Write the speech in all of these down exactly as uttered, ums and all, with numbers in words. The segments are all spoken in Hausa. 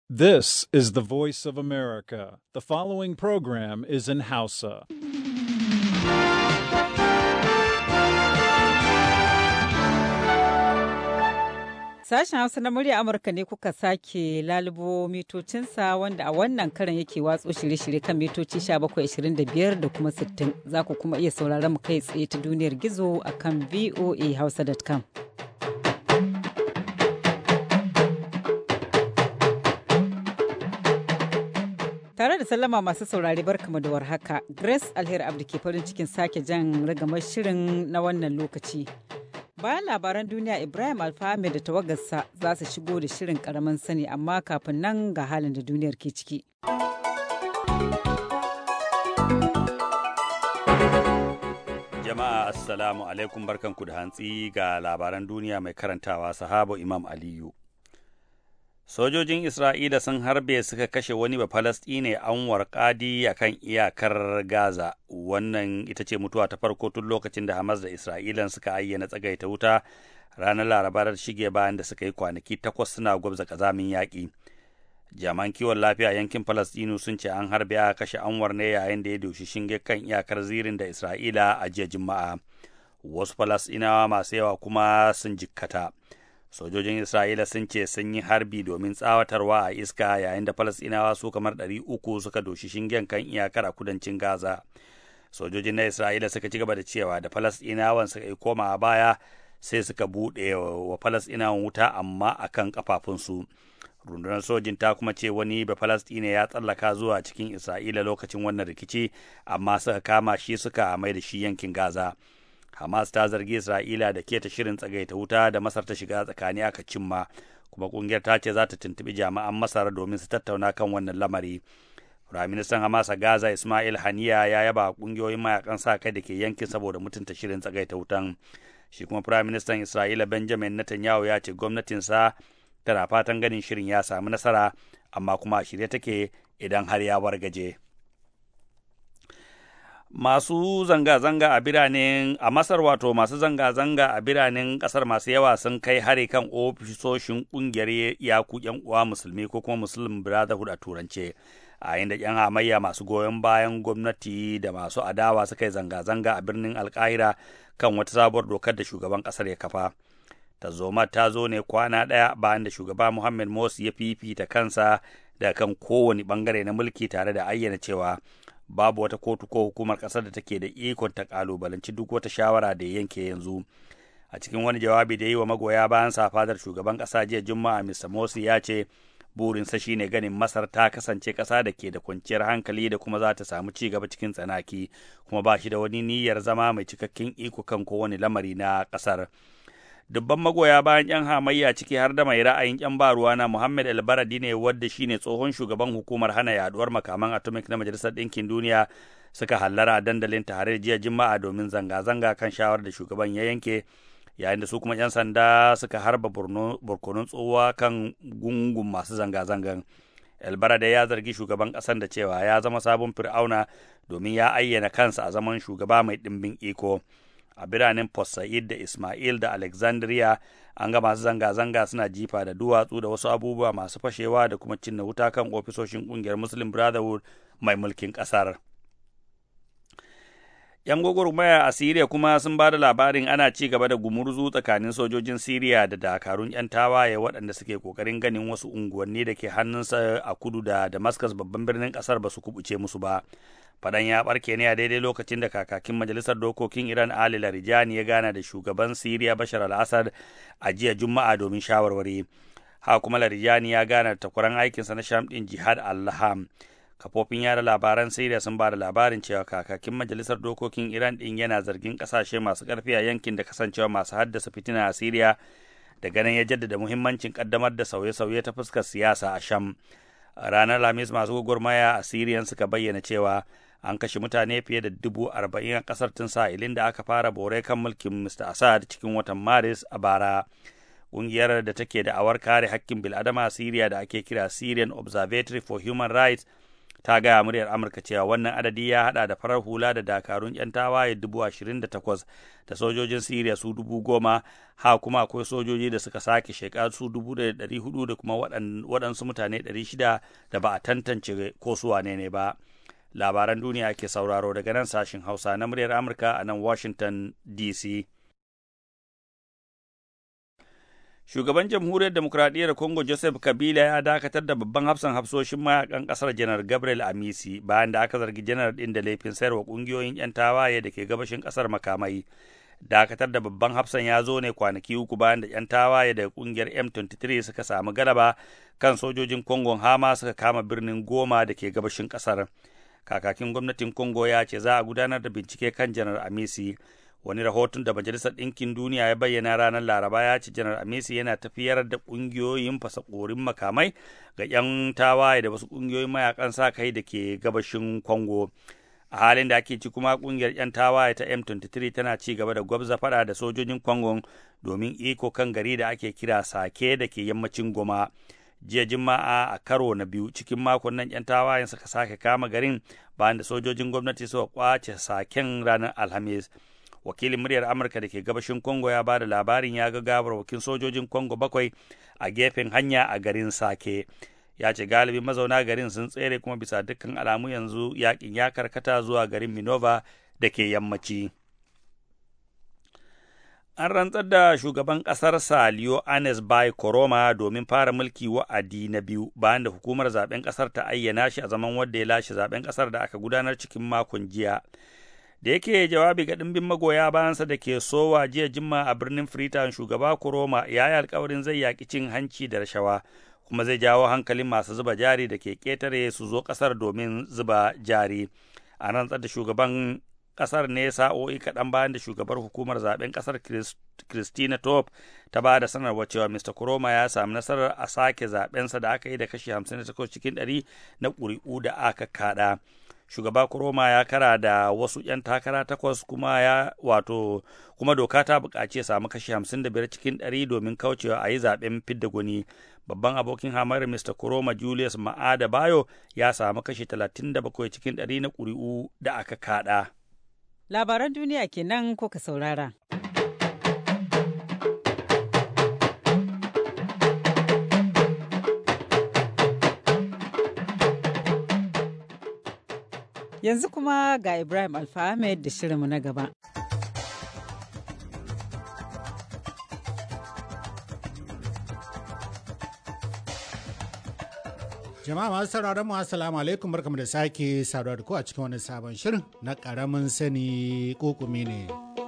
This is the voice of America. The following program is in Hausa. Sashen Hausa na murya Amurka ne kuka sake lalubo mitocinsa wanda a wannan karan yake watso shirye-shirye kan mitoci bakwai ashirin da biyar da kuma sittin. Za ku kuma iya sauraron mu kai tsaye ta duniyar gizo a kan voa hausa dot com. Tare da sallama masu saurari barkamu da warhaka, Grace Alheri Abdi ke farin cikin sake jan ragamar shirin na wannan lokaci. Bayan labaran duniya, Ibrahim Alfahame da tawagarsa za su shigo da shirin karamin sani, amma kafin nan ga halin da duniyar ke ciki. Jama'a assalamu alaikum, barkanku da hantsi ga labaran duniya mai karantawa Sahabo Imam Aliyu. Sojojin Isra'ila sun harbe suka kashe wani Bafalastine Anwar Qadi a kan iyakar Gaza. Wannan ita ce mutuwa ta farko tun lokacin da Hamas da Isra'ilan suka ayyana tsagaita wuta ranar Laraba da shige bayan da suka yi kwanaki takwas suna gwabza kazamin yaƙi. Jami'an kiwon lafiya yankin Falastinu sun ce an harbe a kashe Anwar ne yayin da ya doshi shinge kan iyakar zirin da Isra'ila a jiya Juma'a. Wasu Falastinawa masu yawa kuma sun jikkata. Sojojin Isra'ila sun ce sun yi harbi domin tsawatarwa a iska yayin da Falasɗinawa su kamar ɗari uku suka doshi shingen kan iyakar a kudancin Gaza. Sojojin na Isra'ila suka ci gaba da cewa da Falasɗinawan suka yi koma a baya sai suka buɗe wa Falasɗinawan wuta amma a kan ƙafafunsu. Rundunar sojin ta kuma ce wani ba Falasɗina ya tsallaka zuwa cikin Isra'ila lokacin wannan rikici amma suka kama shi suka mai da shi yankin Gaza. Hamas ta zargi Isra'ila da keta shirin tsagaita wuta da Masar ta shiga tsakani aka cimma, kuma kungiyar ta ce za ta tuntuɓi jami'an Masar domin su tattauna kan wannan lamari. Firaministan Hamas a Gaza Ismail Haniya ya yaba kungiyoyin mayakan sa kai da ke yankin saboda mutunta shirin tsagaita wutan. Shi kuma Firaministan Isra'ila Benjamin Netanyahu ya ce gwamnatinsa tana fatan ganin shirin ya samu nasara, amma kuma a shirye take idan har ya wargaje. Masu zanga-zanga a biranen a Masar wato masu zanga-zanga a biranen kasar masu yawa sun kai hari kan ofisoshin kungiyar yaku yan uwa musulmi ko kuma Muslim Brotherhood a turance, a inda yan hamayya masu goyon bayan gwamnati da masu adawa suka yi zanga-zanga a birnin Alkahira kan wata sabuwar dokar da shugaban kasar ya kafa. Tarzoma ta zo ne kwana ɗaya bayan da shugaba Muhammad Morsi ya fifita kansa da kan kowane bangare na mulki tare da ayyana cewa babu wata kotu ko hukumar ƙasar da take da ikon ta ƙalubalanci duk wata shawara da yanke yanzu. A cikin wani jawabi da yi wa magoya bayan sa fadar shugaban ƙasa jiya Juma'a, Mister Morsi ya ce burinsa shine ganin Masar ta kasance ƙasa da ke da kwanciyar hankali da kuma za ta samu ci gaba cikin tsanaki, kuma ba shi da wani niyyar zama mai cikakken iko kan kowane lamari na ƙasar. Dubban magoya bayan yan hamayya ciki har da mai ra'ayin yan baruwa na Muhammad El-Baradi ne wadda shine tsohon shugaban hukumar hana yaduwar makaman atomic na Majalisar Ɗinkin Duniya suka hallara a dandalin tare jiya Juma'a domin zanga-zanga kan shawarar da shugaban ya yanke, yayin da su kuma yan sanda suka harba barkonun tsohuwa kan gungun masu zanga-zangan. El-Baradi ya zargi shugaban ƙasar da cewa ya zama sabon fir'auna domin ya ayyana kansa a zaman shugaba mai ɗimbin iko. A biranen Port Said da Ismail da Alexandria an ga masu zanga-zanga suna jifa da duwatsu da wasu abubuwa masu fashewa da kuma cinna wuta kan ofisoshin ƙungiyar Muslim Brotherhood mai mulkin ƙasar. ‘Yan gwagwarmaya a Siriya kuma sun ba da labarin ana ci gaba da gumurzu tsakanin sojojin Siriya da dakarun ‘yan tawaye waɗanda suke ƙoƙarin ganin wasu unguwanni da ke hannunsa a kudu da Damascus babban birnin ƙasar ba su kubuce musu ba. Fadan ya barke ne a daidai lokacin da kakakin Majalisar Dokokin Iran Ali Larijani ya gana da shugaban Siriya Bashar al-Assad a jiya Juma'a domin shawarwari. Ha kuma Larijani ya gana da takwaran aikinsa na Sham ɗin Jihad al-Laham. Kafofin yada labaran Siriya sun ba da labarin cewa kakakin Majalisar Dokokin Iran ɗin yana zargin ƙasashe masu ƙarfi a yankin da kasancewa masu haddasa fitina a Siriya, da ganin ya jaddada muhimmancin ƙaddamar da sauye-sauye ta fuskar siyasa a Sham. A ranar Lamis masu gwagwarmaya a Siriyan suka bayyana cewa an kashe mutane fiye da dubu arba'in a ƙasar tun sa'ilin da aka fara bore kan mulkin Mister Assad cikin watan Maris a bara. Ƙungiyar da take da awar kare hakkin bil'adama a Siriya da ake kira Syrian Observatory for Human Rights ta gaya muryar Amurka cewa wannan adadi ya hada da farar hula da dakarun 'yan tawaye dubu ashirin da takwas da sojojin Siriya su dubu goma, ha kuma akwai sojoji da suka sake sheka su dubu da ɗari hudu da kuma waɗansu mutane ɗari shida da ba a tantance ko su wane ne ba. Labaran duniya ke sauraro daga nan sashin Hausa na muryar Amurka a nan Washington D C. Shugaban Jamhuriyar Demokuraɗiyyar Congo Joseph Kabila ya dakatar da babban hafsan hafsoshin mayakan ƙasar Janar Gabriel Amisi bayan da aka zargi janar ɗin da laifin sayarwa ƙungiyoyin 'yan tawaye da ke gabashin ƙasar makamai. Dakatar da babban hafsan ya zo ne kwanaki uku bayan da 'yan tawaye daga ƙungiyar M twenty-three suka samu galaba kan sojojin Congo Hama suka kama birnin Goma da ke gabashin ƙasar. Kakakin gwamnatin Congo ya ce za a gudanar da bincike kan Janar Amisi. Wani rahoton da Majalisar Ɗinkin Duniya ya bayyana ranar Laraba ya ce Janar Amisi yana tafiyar da ƙungiyoyin fasakorin makamai ga 'yan tawaye da wasu ƙungiyoyin mayakan sa kai da ke gabashin Congo. A halin da ake ci kuma ƙungiyar 'yan tawaye ta M twenty-three tana ci gaba da gwabza fada da sojojin Congo domin iko kan gari da ake kira Sake da ke yammacin Goma. Jiya Juma'a a karo na biyu cikin makon nan 'yan tawayen suka sake kama garin bayan da sojojin gwamnati suka kwace Saken ranar Alhamis. Wakilin muryar Amurka da ke gabashin Congo ya ba da labarin ya ga gawarwakin sojojin Congo bakwai a gefen hanya a garin Sake. Ya ce galibin mazauna garin sun tsere kuma bisa dukkan alamu yanzu yakin ya karkata zuwa garin Minova da ke yammaci. An rantsar da shugaban ƙasar Saliyo Anes Bai Koroma domin fara mulki wa'adi na biyu bayan da hukumar zaben ƙasar ta ayyana shi a zaman wanda ya lashe zaben ƙasar da aka gudanar cikin makon jiya. Da yake jawabi ga ɗimbin magoya bayansa da ke sowa jiya jimma a birnin Freetown, shugaba Koroma ya yi alkawarin zai yaƙi cin hanci da rashawa kuma zai jawo hankalin masu zuba jari da ke ƙetare su zo ƙasar domin zuba jari. A rantsar da shugaban ƙasar ne sa'o'i kaɗan bayan da shugabar hukumar zaben ƙasar Christina Top ta ba da sanarwa cewa Mister Koroma ya sami nasarar a sake zaɓensa da aka yi da kashi hamsin da takwas cikin ɗari na ƙuri'u da aka kaɗa. Shugaba Koroma ya kara da wasu 'yan takara takwas kuma ya wato kuma doka ta buƙaci ya samu kashi hamsin da biyar cikin ɗari domin kaucewa a yi zaɓen fidda gwani. Babban abokin hamayar Mister Koroma Julius Ma'ada Bayo ya samu kashi talatin da bakwai cikin ɗari na ƙuri'u da aka kaɗa. Labaran duniya kenan ko ka saurara. Yanzu kuma ga Ibrahim Alfa Ahmed da shirinmu na gaba. Jama'a masu sauraron mu assalamu alaikum, barkamu da sake saduwa da ku a cikin wani sabon shirin na karamin sani kokumi ne.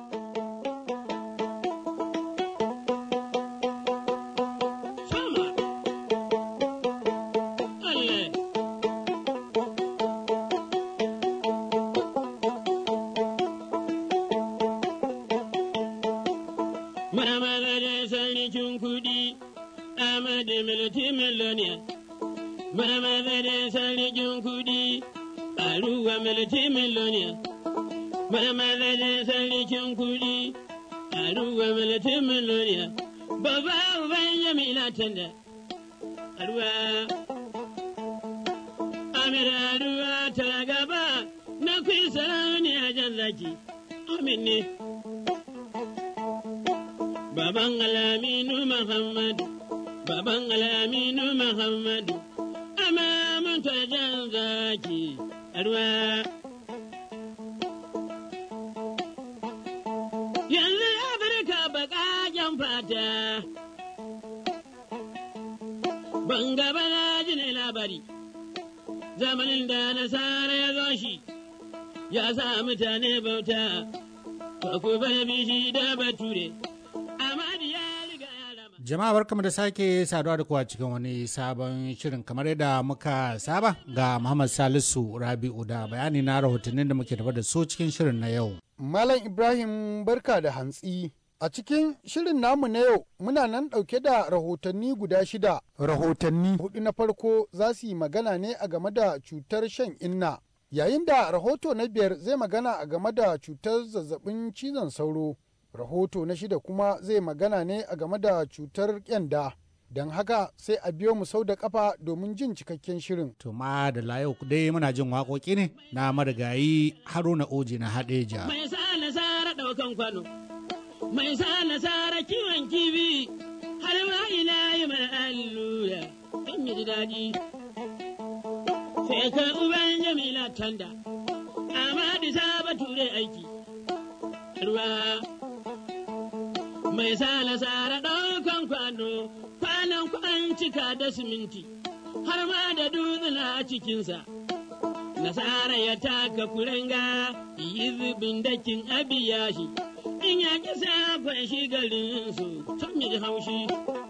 Maramazarin sarkin kudi, ƙaruwa multimiloniya. Maramazarin sarkin kudi, ƙaruwa multimiloniya. Baba uban Jamila tanda, ƙaruwa. Amira ruwa ta gaba na kusa ne a jan zaki, amin ne. Baban Alaminu Muhammadu, Baban Alaminu Muhammadu. Amma ta jan zaki ruwa. Yanzu Afirka baƙaƙen fata, ban gaba na ji ne labari, zamanin da nasara ya zo shi, ya sa mutane bauta, ka ku bar bishi da bature. Jama'a barkamu da sake saduwa da kuwa cikin wani sabon shirin kamar yadda muka saba ga Muhammad Salisu Rabi'u da bayani na rahotannin da muke tafa da su cikin shirin na yau. Malam Ibrahim barka da hantsi. A cikin shirin namu na yau muna nan ɗauke da rahotanni guda shida. Rahotanni hudu na farko za su yi magana ne a game da cutar shan inna. Yayin da rahoto na biyar zai magana a game da cutar zazzabin cizon sauro. Rahoto na shida kuma zai magana ne a game da cutar kyanda. don haka sai a biyo mu sau da kafa domin jin cikakken shirin. To ma da layo dai muna jin waƙoƙi ne na marigayi Haruna Oji na Hadeja. Mai sa nasara ɗaukan kwano, mai sa nasara kiwon kibi, har ma ina yi mai allura, in yi daɗi. Sai ka uban Jamila Tanda, Amadu Saba Ture aiki, ruwa. Mai sa nasara ɗaukan kwano, kwanan kwan cika da siminti, har ma da dutsuna a cikinsa. Nasara ya taka kurenga, yi zubin dakin abiya shi, in ya ƙi safon shi garinsu, tun yi haushi.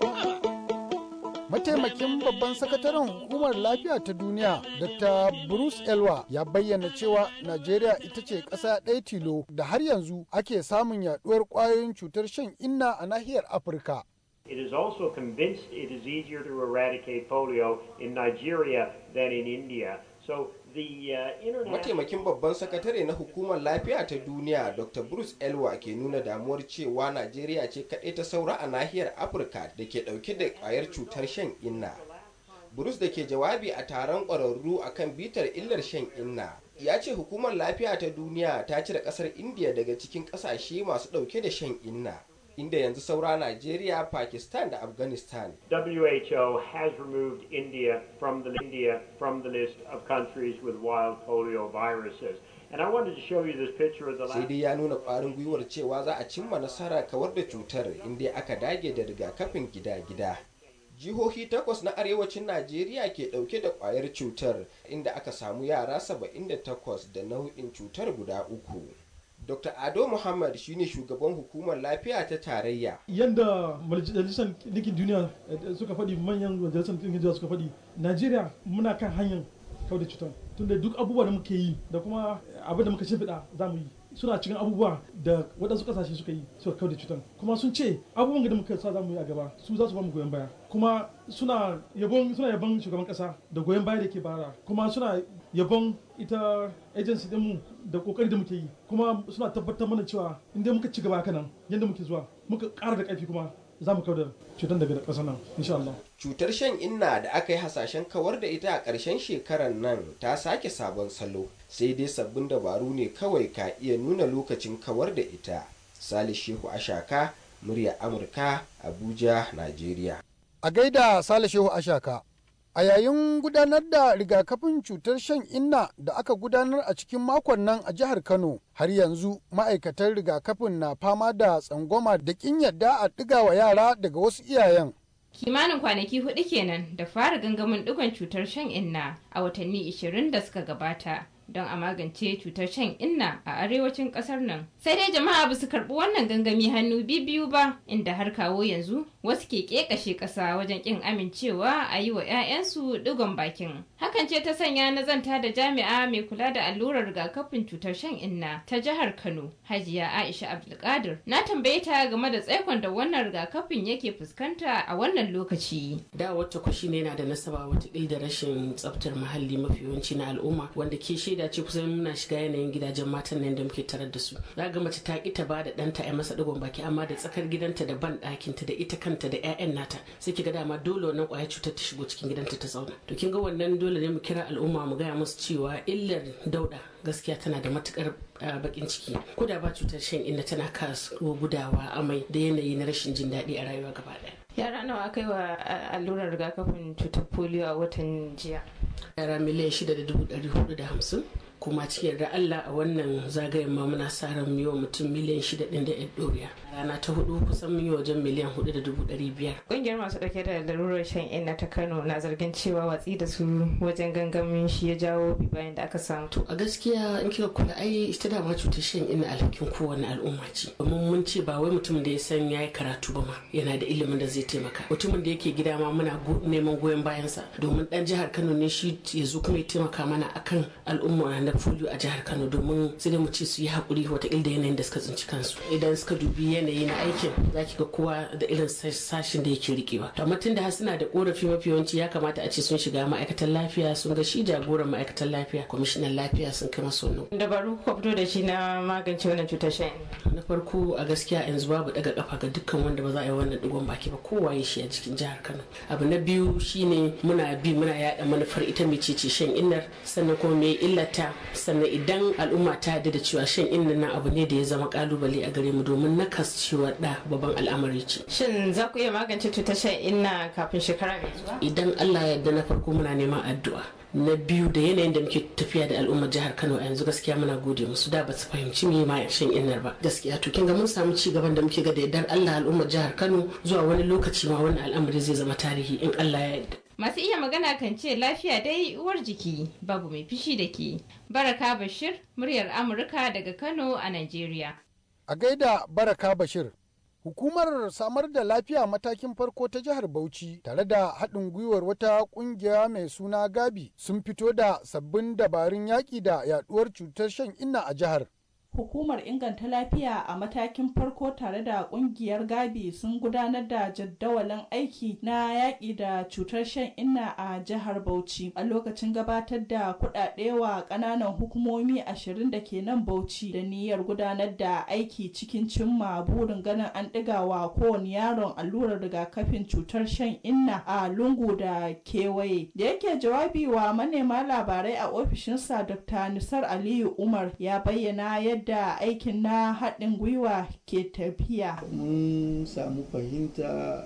Mataimakin babban sakataren hukumar lafiya ta duniya, Doctor Bruce Elwa, ya bayyana cewa Najeriya ita ce ƙasa ɗaya tilo da har yanzu ake samun yaɗuwar ƙwayoyin cutar shan inna a nahiyar Afirka. It is also convinced it is easier to eradicate polio in Nigeria than in India. So the uh, international... Mataimakin babban sakatare na hukumar lafiya ta duniya Doctor Bruce Elwa ke nuna damuwar cewa Najeriya ce kaɗai ta saura a nahiyar Afirka da ke ɗauke da ƙwayar cutar shan inna. Bruce da ke jawabi a taron ƙwararru akan bitar illar shan inna ya ce hukumar lafiya ta duniya ta cire ƙasar India daga cikin ƙasashe masu ɗauke da shan inna. Inda yanzu saura Nigeria, Pakistan da Afghanistan. W H O has removed India from the India from the list of countries with wild polio viruses. And I wanted to show you this picture of the last... Sai dai ya nuna ƙwarin gwiwar cewa za a cimma nasara kawar da cutar inda aka dage da rigakafin gida-gida. Jihohi takwas na arewacin Najeriya ke ɗauke da ƙwayar cutar inda aka samu yara saba'in da takwas da nau'in cutar guda uku. Doctor Ado Muhammad shine shugaban hukumar lafiya ta tarayya. Yanda majalisar ɗinkin duniya suka faɗi, manyan majalisar ɗinkin duniya suka faɗi, Najeriya muna kan hanyar kau da cutar. Tunda duk abubuwa da muke yi da kuma abin da muka shimfiɗa za mu yi suna cikin abubuwa da waɗansu ƙasashe suka yi suka kau da cutar. Kuma sun ce abubuwan da muka sa za mu yi a gaba su za su ba mu goyon baya. Kuma suna yabon suna yabon shugaban ƙasa da goyon baya da ke bara. Kuma suna yabon ita agency dinmu da kokari da muke yi, kuma suna tabbatar mana cewa inda muka ci gaba haka nan yadda muke zuwa muka ƙara da ƙarfi kuma za mu kawar da cutar daga ƙasar nan insha Allah. Cutar shan inna da aka yi hasashen kawar da ita a ƙarshen shekarar nan ta sake sabon salo, sai dai sabbin dabaru ne kawai ka iya nuna lokacin kawar da ita. Salih Shehu Ashaka, murya Amurka, Abuja, Najeriya. A gaida Salih Shehu Ashaka. A yayin gudanar da rigakafin cutar shan inna da aka gudanar a cikin makon nan a jihar Kano, har yanzu ma'aikatan rigakafin na fama da tsangwama da kin yadda a ɗiga wa yara daga wasu iyayen. Kimanin kwanaki hudu kenan da fara gangamin ɗigon cutar shan inna a watanni ishirin da suka gabata don a magance cutar shan inna a arewacin ƙasar nan. Sai dai jama'a ba su karɓi wannan gangami hannu biyu ba, inda har kawo yanzu wasu ke ƙeƙashe ƙasa wajen ƙin amincewa a yi wa 'ya'yansu ɗigon bakin. Hakan ce ta sanya na zanta da jami'a mai kula da allurar rigakafin cutar shan inna ta jihar Kano, Hajiya Aisha Abdulkadir. Na tambaye ta game da tsaikon da wannan rigakafin yake fuskanta a wannan lokaci. Da wacce kwashi ne yana da nasaba wata da rashin tsaftar muhalli mafi yawanci na al'umma, wanda ke shaida ce kusan muna shiga yanayin gidajen matan nan da muke tarar da su. Za ga mace ta ki ta ba da ɗanta a masa ɗigon baki, amma da tsakar gidanta da ban ɗakinta da ita kanta da 'ya'yan nata sai ki ga dama dole wannan ƙwayar cutar ta shigo cikin gidanta ta zauna. To kin ga wannan dole ne mu kira al'umma mu gaya musu cewa illar dauɗa gaskiya tana da matukar bakin ciki. Ko da ba cutar shan inna tana kawo gudawa, amai da yanayi na rashin jin daɗi a rayuwa gaba ɗaya. Yara nawa aka yi wa allurar rigakafin cutar polio a watan jiya? Yara miliyan shida da dubu ɗari hudu da hamsin, kuma cikin da Allah a wannan zagayen ma muna sa ran miyo mutum miliyan shida ɗin da ɗan ɗoriya. Rana ta hudu kusan mun yi wajen miliyan hudu da dubu ɗari biyar. Ƙungiyar masu ɗauke da lalurar shan inna ta Kano na zargin cewa watsi da su wajen gangamin shi ya jawo bayan da aka samu. To a gaskiya in kika kula ai ita da ma cutar shan inna alhakin kowane al'umma ce. Domin mun ce ba wai mutumin da ya san ya yi karatu ba ma yana da ilimin da zai taimaka. Mutumin da yake gida ma muna neman goyon bayansa domin ɗan jihar Kano ne shi ya zo kuma ya taimaka mana akan al'umma matsalar polio a jihar Kano, domin sai mu ce su yi hakuri wataƙila da yanayin da suka tsinci kansu. Idan suka dubi yanayi na aikin za ki ga kowa da irin sashin da yake rikewa. To amma tun da har suna da korafi mafi yawanci ya kamata a ce sun shiga ma'aikatan lafiya, sun ga shi jagoran ma'aikatan lafiya, kwamishinan lafiya sun kai masu wannan. Dabaru ko fito da shi na magance wannan cutar shan. Na farko a gaskiya yanzu babu daga kafa ga dukkan wanda ba za a yi wannan digon baki ba, kowa ya shi a cikin jihar Kano. Abu na biyu shine muna bi muna yada manufar ita mecece shan innar, sannan kuma me illata, sannan idan al'umma ta yarda da cewa shan innar na abu ne da ya zama kalubale a gare mu, domin nakas cewa da babban al'amari ce. Shin za ku iya magance cutar shan inna kafin shekara mai zuwa? Idan Allah ya yarda, na farko muna neman addu'a. Na biyu da yanayin da muke tafiya da al'ummar jihar Kano a yanzu gaskiya muna gode musu, da ba su fahimci me ma shan innar ba gaskiya. To kin ga mun samu ci gaban da muke ga da yardar Allah al'ummar jihar Kano zuwa wani lokaci ma wannan al'amari zai zama tarihi in Allah ya yarda. Masu iya magana kan ce lafiya dai uwar jiki, babu mai fishi da ke. Baraka Bashir, muryar Amurka daga Kano a Najeriya. A gaida Baraka Bashir. Hukumar samar da lafiya matakin farko ta jihar Bauchi tare da haɗin gwiwar wata ƙungiya mai suna Gabi sun fito da sabbin dabarun yaƙi da yaɗuwar cutar shan inna a jihar. Hukumar inganta lafiya a matakin farko tare da kungiyar Gabi sun gudanar da jaddawalin aiki na yaƙi da cutar shan inna a jihar Bauchi a lokacin gabatar da kuɗaɗe wa ƙananan hukumomi ashirin da ke nan Bauchi da niyyar gudanar da aiki cikin cimma burin ganin an ɗiga wa kowane yaron allurar rigakafin cutar shan inna a lungu da kewaye. Da yake jawabi wa manema labarai a ofishinsa, Dokta Nisar Aliyu Umar ya bayyana yadda da aikin na haɗin gwiwa ke tafiya. Mun samu fahimta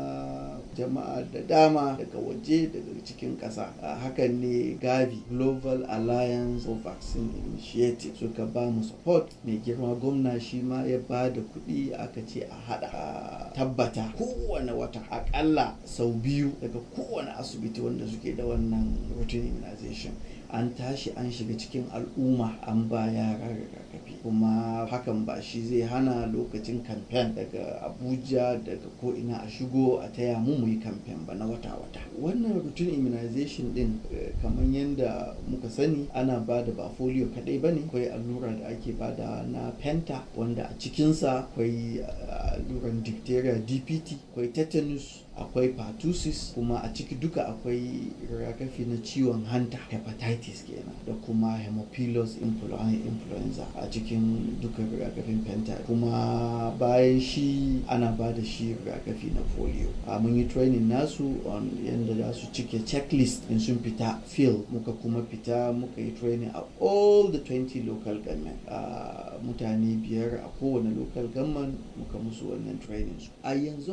na jama'a da dama daga waje daga cikin ƙasa. Hakan ne Gavi Global Alliance for Vaccine Initiative suka ba mu support. Mai girma gwamna shi ma ya ba da kuɗi aka ce a haɗa a tabbata kowane wata akalla sau biyu daga kowane asibiti wanda suke da wannan routine immunization an tashi an shiga cikin al'umma an ba yara rigakafi, kuma hakan ba shi zai hana lokacin kamfen daga Abuja daga ko ina a shigo a taya mu muyi kamfen ba na wata-wata. Wannan routine immunization din kamar yadda muka sani ana ba da ba polio kadai bane, akwai allura da ake bada na penta wanda a cikinsa akwai alluran diphtheria D P T, akwai tetanus, akwai pertussis, kuma a ciki duka akwai rigakafi na ciwon hanta hepatitis kenan da kuma hemophilus influenza a cikin duka rigakafin penta. Kuma bayan shi ana ba da shi rigakafi na polio. A mun yi training nasu on yadda za su cike checklist in sun fita field, muka kuma fita muka yi training a all the twenty local government, mutane biyar a kowane local government muka musu wannan training. A yanzu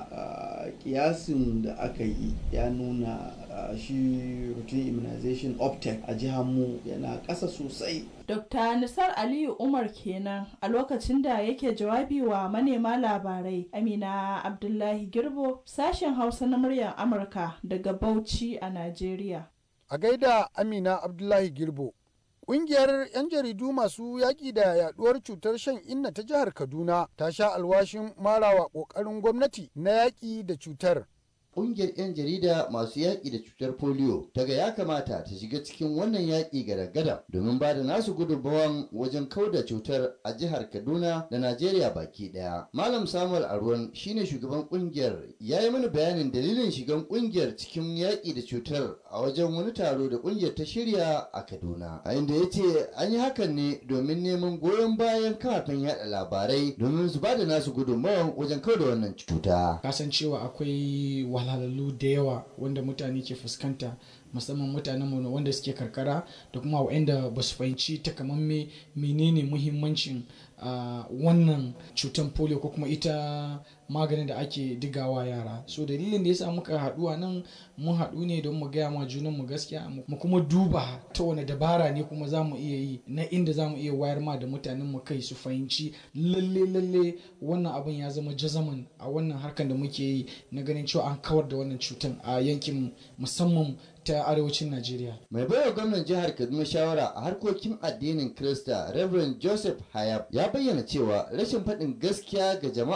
haka kiyasin da aka yi ya nuna uh, shi routine immunization uptake a jihar mu yana ƙasa sosai. Dokta Nisar Aliyu Umar kenan a lokacin da yake jawabi wa manema labarai. Amina Abdullahi Girbo, sashen Hausa na muryar Amurka daga Bauchi a Najeriya. A gaida Amina Abdullahi Girbo. Ƙungiyar 'yan jaridu masu yaƙi da yaɗuwar cutar shan inna ta jihar Kaduna ta sha alwashin marawa ƙoƙarin gwamnati na yaƙi da cutar. Ƙungiyar 'yan jarida masu yaƙi da cutar polio ta ga ya kamata ta shiga cikin wannan yaƙi gada-gada domin ba da nasu gudunmawan wajen kauda cutar a jihar Kaduna da Najeriya baki ɗaya. Malam Samuel Arwan shine shugaban ƙungiyar, ya yi mana bayanin dalilin shigan ƙungiyar cikin yaƙi da cutar a wajen wani taro da ƙungiyar ta shirya a Kaduna. A inda ya ce an yi hakan ne domin neman goyon bayan kafafen yaɗa labarai domin su ba da nasu gudunmawan wajen kauda wannan cuta. Kasancewa akwai wahalhalu da yawa wanda mutane ke fuskanta, musamman mutanen wanda suke karkara da kuma waɗanda ba su fahimci takamamme menene muhimmancin uh, wannan cutan polio ko kuma ita maganin da ake digawa yara. So dalilin da yasa muka haɗu a nan, mun haɗu ne don mu gaya ma junan mu gaskiya, mu kuma duba ta wani dabara ne kuma za mu iya yi na inda za mu iya wayar ma da mutanen mu kai su fahimci lalle lalle wannan abin ya zama jazaman a wannan harkar da muke yi na ganin cewa an kawar da wannan cutan a yankin musamman ta arewacin Najeriya. Mai baiwa gwamnan jihar Kaduna shawara a harkokin addinin Kirista, Reverend Joseph Hayab, ya bayyana cewa rashin faɗin gaskiya ga jama'a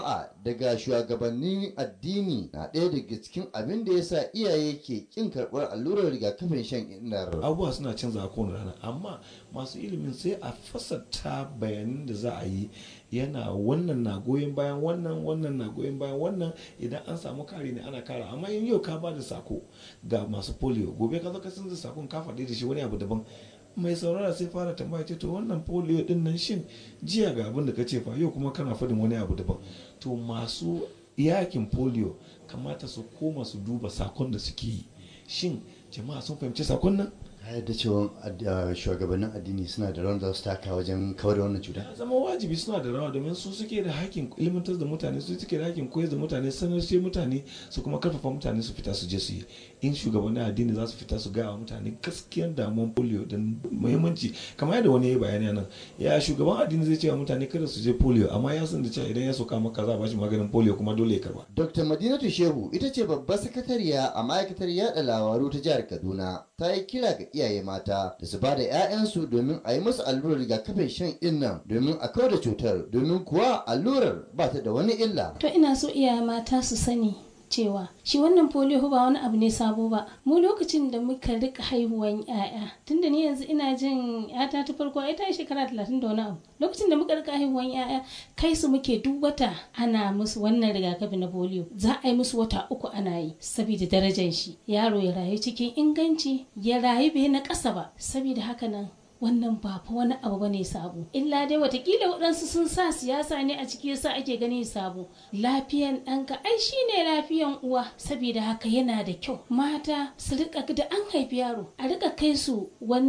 daga shugabannin addini na ɗaya daga cikin abin da ya sa iyaye ke kin karɓar allurar rigakafin shan innar. Abubuwa suna canza kowane rana, amma masu ilimin sai a fasata bayanin da za a yi, yana wannan na goyon bayan wannan, wannan na goyon bayan wannan. Idan an samu kare ne ana kara, amma in yau ka ba da sako ga masu polio, gobe ka zo ka san da sakon ka faɗi da shi wani abu daban, mai saurara sai fara tambaya ce to wannan polio din nan shin jiya ga abin da ka ce fa yau kuma kana faɗin wani abu daban. To masu yakin polio kamata su koma su duba sakon da suke yi, shin jama'a sun fahimci sakon nan? ka yadda cewa shugabannin addini suna da rawar da su taka wajen kawar da wannan cuta? Ya zama wajibi suna da rawa, domin su suke da hakkin ilmantar da mutane, su suke da hakkin koyar da mutane, sanar ce mutane, su kuma karfafa mutane su fita su je su yi. In shugabannin addini za su fita su gaya wa mutane gaskiyar damuwar polio da muhimmanci, kamar yadda wani ya bayani nan, ya shugaban addini zai ce wa mutane kada su je polio, amma ya san da cewa idan ya soka maka za a bashi maganin polio kuma dole ya karba. Dokta Madinatu Shehu ita ce babbar sakatariya a ma'aikatar yaɗa labaru ta jihar Kaduna, ta yi kira ga iyaye mata da su ba da 'ya'yansu domin a yi musu allurar rigakafin shan innan domin a kawar da cutar, domin kuwa allurar ba ta da wani illa. To ina so iyaye mata su sani cewa shi wannan polio ba wani abu ne sabo ba. Mu lokacin da muka rika haihuwan yaya, tunda ni yanzu ina jin yata ta farko ai ta yi shekara talatin da wani abu, lokacin da muka rika haihuwan yaya kai su muke duk wata ana musu wannan rigakafi na polio, za a yi musu wata uku ana yi saboda darajar shi, yaro ya rayu cikin inganci, ya rayu bai na ƙasa ba. Saboda haka nan wannan ba fa wani abu bane sabo, illa dai watakila waɗansu sun sa siyasa ne a ciki yasa ake gani sabo. Lafiyan ɗanka ai shine lafiyan uwa, saboda haka yana da kyau mata su rika da an haifi yaro a rika kai su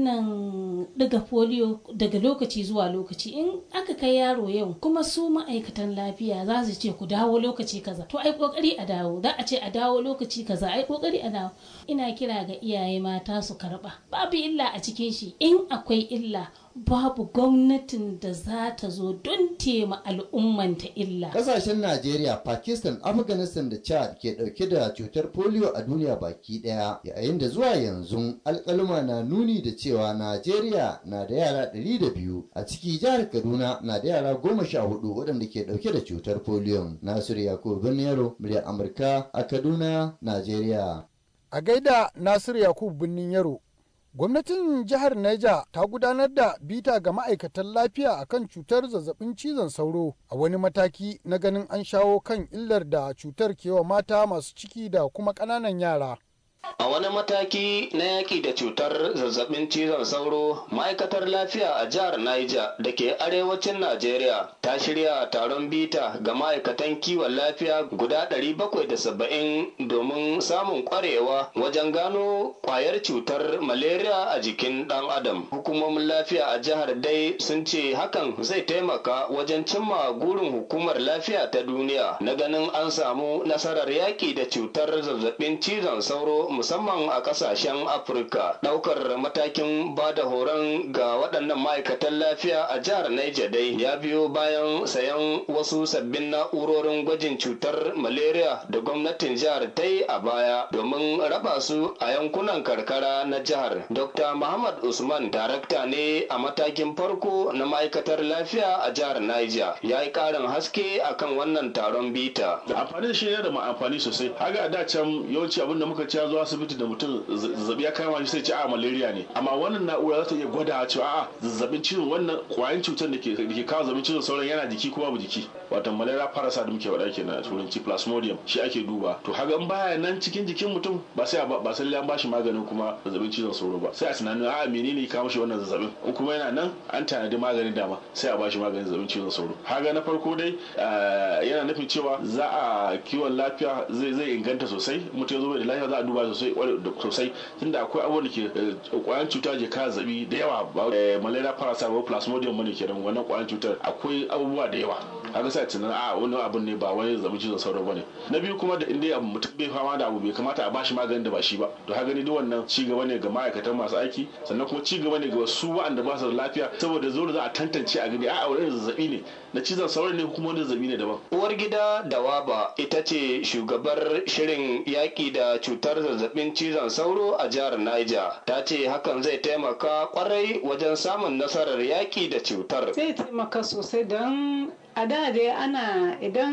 wannan ɗiga polio daga lokaci zuwa lokaci. In aka kai yaro yau kuma su ma'aikatan lafiya za su ce ku dawo lokaci kaza, to ai kokari a dawo, za a ce a dawo lokaci kaza, ai kokari a dawo. Ina kira ga iyaye mata su karba, babu illa a cikin shi. In akwai illa babu gwamnatin da za ta zo don tema al'ummanta illa. Kasashen Najeriya, Pakistan, Afghanistan da Chad ke dauke da cutar polio a duniya baki daya, yayin da zuwa yanzu alkaluma na nuni da cewa Najeriya na da yara ɗari da biyu, a ciki jihar Kaduna na da yara goma sha hudu waɗanda ke dauke da cutar polio. Nasiru Yakubu Birnin muryar Amurka a Kaduna, Najeriya. A gaida Nasiru Yakubu Birnin Yaro. Gwamnatin jihar Niger ta gudanar da bita ga ma'aikatan lafiya akan cutar zazzabin cizon sauro a wani mataki na ganin an shawo kan illar da cutar kewa mata masu ciki da kuma ƙananan yara. A wani mataki na yaƙi da cutar zazzabin cizon sauro, ma'aikatar lafiya a jihar Niger da ke arewacin Najeriya ta shirya taron bita ga ma'aikatan kiwon lafiya guda ɗari bakwai da saba'in domin samun ƙwarewa wajen gano ƙwayar cutar malaria a jikin ɗan adam. Hukumomin lafiya a jihar dai sun ce hakan zai taimaka wajen cimma gurin hukumar lafiya ta duniya na ganin an samu nasarar yaƙi da cutar zazzabin cizon sauro musamman a kasashen Afirka. Daukar matakin ba da horon ga waɗannan ma'aikatan lafiya a jihar Niger dai ya biyo bayan sayan wasu sabbin na'urorin gwajin cutar malaria da gwamnatin jihar ta yi a baya domin raba su a yankunan karkara na jihar. Dokta Muhammad Usman, darakta ne a matakin farko na ma'aikatar lafiya a jihar Niger, ya yi ƙarin haske akan wannan taron bita. Amfani da shi ne da amfani sosai. Haga da can yawanci abin da muka ci zuwa asibiti da mutum zazzabi ya kama shi sai ce a malaria ne, amma wannan na'ura za ta iya gwada cewa a zazzabin cizon wannan kwayan cutar da ke da ke kawo zazzabin cizon sauran yana jiki ko babu jiki, wato malaria parasite da muke faɗa kenan a turanci plasmodium, shi ake duba. To haga in baya nan cikin jikin mutum ba sai ba sai an bashi maganin kuma zazzabin cizon sauro ba, sai a tunanin a menene ya kawo shi wannan zazzabin, in kuma yana nan an tanadi maganin dama sai a bashi maganin zazzabin cizon sauro. Haga na farko dai yana nufin cewa za a kiwon lafiya zai zai inganta sosai, mutum ya zo da lafiya za a duba sosai sosai tunda akwai abubuwan da ke kwayan cuta ke kawo zabi da yawa ba malaria parasite ko plasmodium bane kenan, wannan kwayan cutar akwai abubuwa da yawa. haka sai tunan a wani abun ne ba wani zabi cizon sauro bane. Na biyu kuma da inda mutum bai fama da abu bai kamata a bashi maganin da ba shi ba, to haka ne duk wannan ci gaba ne ga ma'aikatan masu aiki, sannan kuma ci gaba ne ga su waɗanda ba su da lafiya, saboda zo za a tantance a gani a wani zazzabi ne na cizon sauro ne kuma wani zazzabi ne daban. Uwar gida Dawaba ita ce shugabar shirin yaƙi da cutar zazzabin cizon sauro a jihar Niger, ta ce hakan zai taimaka kwarai wajen samun nasarar yaƙi da cutar. Zai taimaka sosai don a da dai ana idan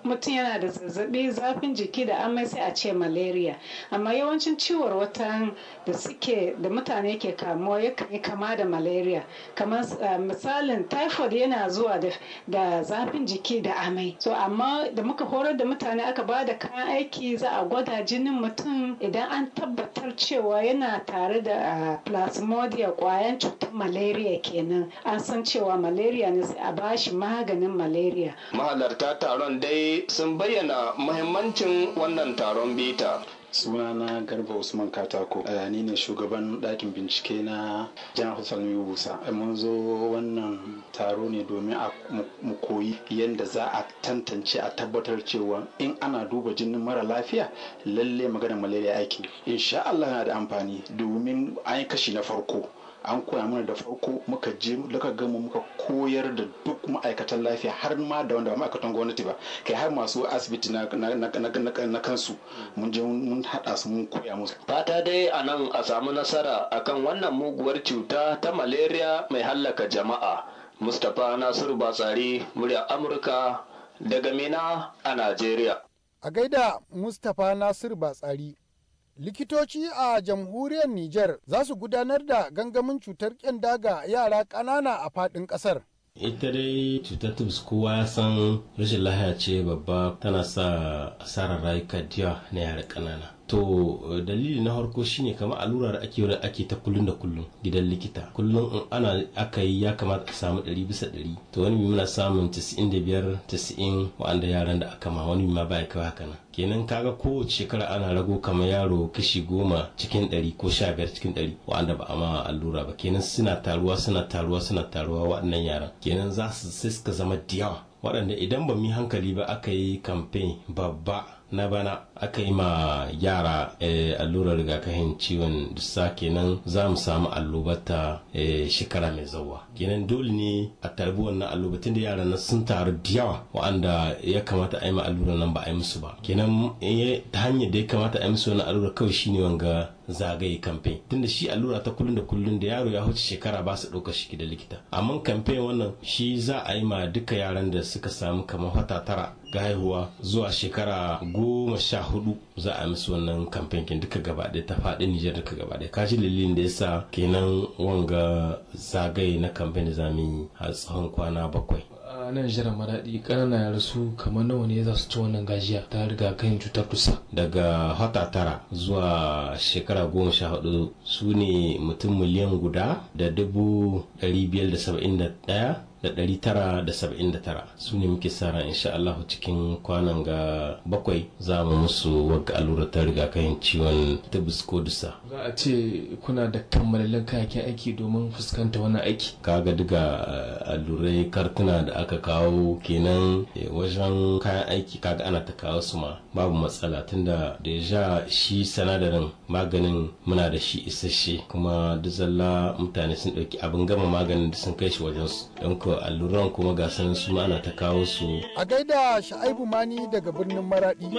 mutum yana da zazzabi zafin jiki da amai sai a ce malaria, amma yawancin ciwon watan da suke da mutane ke kamuwa yakan yi kama da malaria, kamar uh, misalin typhoid yana zuwa da, da zafin jiki da amai. So amma da muka horar da mutane aka ba da kayan aiki za a gwada jinin mutum, idan an tabbatar cewa yana tare da uh, plasmodium kwayan cutar malaria kenan an san cewa malaria ne sai a bashi maganin malaria. Mahalarta taron dai sun bayyana muhimmancin wannan taron bita. Sunana Garba Usman Katako, ni ne shugaban ɗakin bincike na Jan Hussein Yubusa. Mun zo wannan taro ne domin a mu koyi yadda za a tantance a tabbatar cewa in ana duba jinin mara lafiya lalle maganar malaria aiki. Insha Allah yana da amfani domin an yi kashi na farko. An koya mana da farko muka je muka gama muka koyar da duk ma'aikatan lafiya har ma da wanda ba ma'aikatan gwamnati ba, kai har masu asibiti na, na, na, na, na kansu mun je mun haɗa su mun koya musu. Fata dai a nan a samu nasara akan wannan muguwar cuta ta malaria mai hallaka jama'a. Mustapha Nasiru Batsari, murya Amurka daga Mina a Najeriya. A gaida Mustapha Nasiru Batsari. Likitoci a jamhuriyar Nijar za su gudanar da gangamin cutar ƙyanda ga yara ƙanana a faɗin ƙasar. Ita dai cutar tubs kowa ya san rashin lahiya ce babba, tana sa asarar rayuka da na yara ƙanana. To dalili na farko shine kamar allura da ake wadda ake ta kullun da kullun gidan likita, kullun in ana aka yi ya kamata a samu ɗari bisa ɗari, to wani muna samun casa'in da biyar casa'in wa'anda yaran da aka ma, wani ma baya kai haka nan. Kenan kaga kowace shekara ana rago kamar yaro kashi goma cikin ɗari ko sha biyar cikin ɗari wa'anda ba a ma allura ba, kenan suna taruwa suna taruwa suna taruwa waɗannan yaran, kenan za su sai suka zama da yawa waɗanda idan ba mu yi hankali ba aka yi kamfen babba na bana aka yi ma yara e, allurar rigakafin ciwon dusa, kenan za mu samu allobata e, shekara mai zauwa. Kenan dole ne a tarbi wannan allobatin da yaran nan sun taru da yawa wa'anda ya kamata a yi ma allurar nan ba a yi musu ba. Kenan e, ta hanyar da ya kamata a yi musu wannan allurar kawai shine wanga zagaye kamfen, tunda shi allura ta kullun da kullun da yaro ya huce shekara ba su ɗauka shi da likita, amma kamfen wannan shi za a yi ma duka yaran da suka samu kamar wata tara ga haihuwa zuwa shekara goma sha hudu za a musu wannan kamfen kin duka gaba ɗaya ta faɗin Nijar duka gaba ɗaya. Kaji dalilin da yasa kenan wanga zagaye na kamfen da zamu yi a tsawon kwana bakwai. A nan jiran maraɗi ƙanana yara su kamar nawa ne za su ci wannan gajiya ta rigakafin cutar tusa? Daga wata tara zuwa shekara goma sha hudu su ne mutum miliyan guda da dubu ɗari biyar da saba'in da ɗaya da ɗari tara da saba'in da tara su ne muke sa ran insha Allah cikin kwanan ga bakwai za mu musu wagga allura ta rigakafin ciwon tubus ko dusa. Za a ce kuna da kammalallen kayakin aiki domin fuskanta wannan aiki? Kaga duka allurai kartuna da aka kawo kenan wajen kayan aiki kaga ana ta kawo su ma babu matsala, tunda deja shi sanadarin maganin muna da shi isasshe, kuma duk zalla mutane sun ɗauki abin gama maganin da sun kai shi wajen su, don ko alluran kuma ga sanin su ma ana ta kawo su. A gaida Sha'aibu Mani daga birnin Maradi.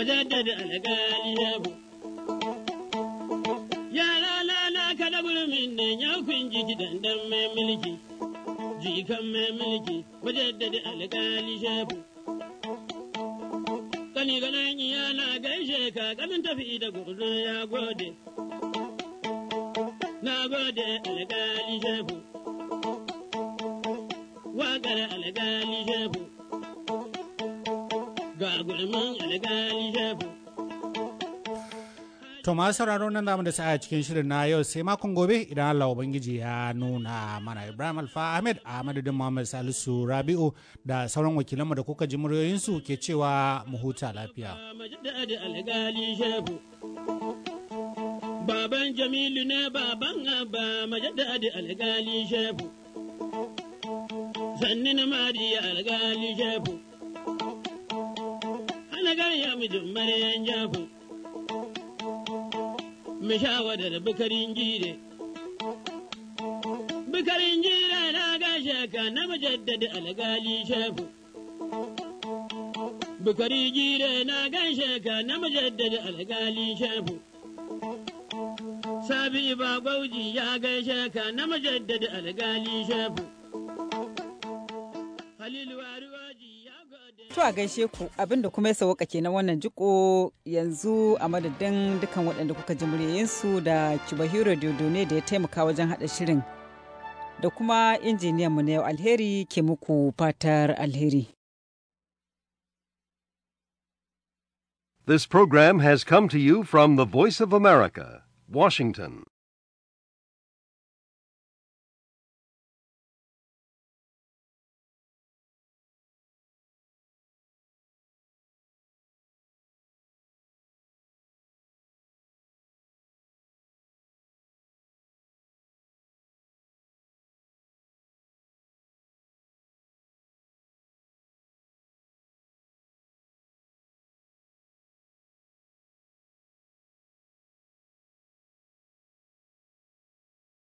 Yara lala kada bulmin nan ya kunji gidan dan mai mulki, jikan mai mulki mujaddadi alƙali shefu. Kani ganin yana gaishe ka kamin tafi da gurdun ya gode. Na gode alƙali shefu. Waƙar alƙali shefu. Ga gulman alƙali shefu. To masu sauraro nan damu da sa'a cikin shirin na yau sai makon gobe idan Allah Ubangiji ya nuna mana. Ibrahim Alfa Ahmed a madadin Muhammad Salisu Rabi'u da sauran wakilanmu da kuka ji muryoyinsu ke cewa mu huta lafiya. Baban Jamilu ne baban Abba Majaddadi alƙali shefu. Sanni na Mariya alƙali shefu. Hana garya mijin Maryan Jafu. Mishawadar bukarin jire. Bukarin jire na gashe ka na Majaddadi alƙali shefu. Bukari jire na gashe ka na Majaddadi alƙali shefu. Sabi ba gwauji ya gaishe ka na Majaddadi alƙali shefu. To a gaishe ku abinda kuma ya sauka kenan wannan jiko yanzu a madadin dukan waɗanda kuka ji muryoyinsu da Kibahiro Dodone da ya taimaka wajen haɗa shirin da kuma injiniyan mu na yau alheri ke muku fatar alheri. This program has come to you from the Voice of America, Washington.